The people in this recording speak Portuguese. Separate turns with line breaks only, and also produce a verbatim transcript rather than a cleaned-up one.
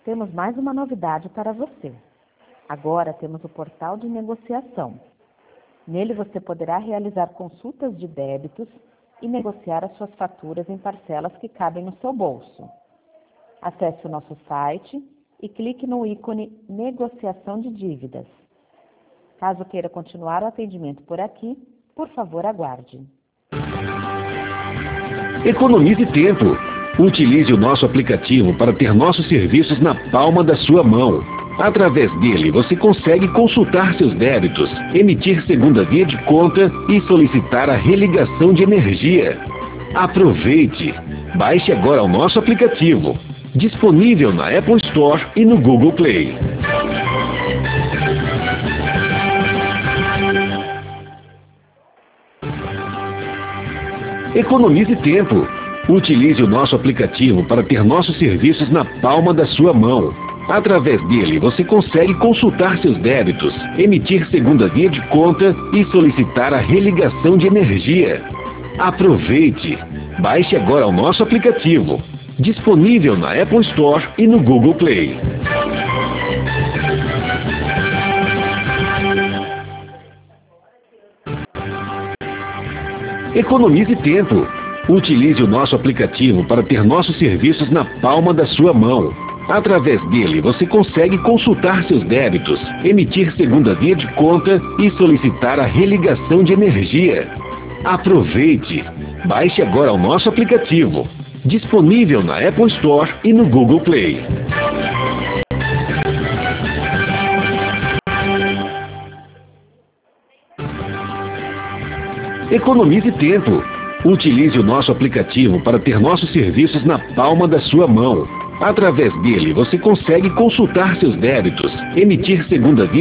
temos mais uma novidade para você. Agora temos o portal de negociação. Nele você poderá realizar consultas de débitos e negociar as suas faturas em parcelas que cabem no seu bolso. Acesse o nosso site e clique no ícone Negociação de Dívidas. Caso queira continuar o atendimento por aqui, por favor, aguarde.
Economize tempo. Utilize o nosso aplicativo para ter nossos serviços na palma da sua mão. Através dele, você consegue consultar seus débitos, emitir segunda via de conta e solicitar a religação de energia. Aproveite! Baixe agora o nosso aplicativo, disponível na Apple Store e no Google Play. Economize tempo. Utilize o nosso aplicativo para ter nossos serviços na palma da sua mão. Através dele, você consegue consultar seus débitos, emitir segunda via de conta e solicitar a religação de energia. Aproveite! Baixe agora o nosso aplicativo, disponível na Apple Store e no Google Play. Economize tempo. Utilize o nosso aplicativo para ter nossos serviços na palma da sua mão. Através dele, você consegue consultar seus débitos, emitir segunda via de conta e solicitar a religação de energia. Aproveite! Baixe agora o nosso aplicativo, disponível na Apple Store e no Google Play. Economize tempo. Utilize o nosso aplicativo para ter nossos serviços na palma da sua mão. Através dele, você consegue consultar seus débitos, emitir segunda via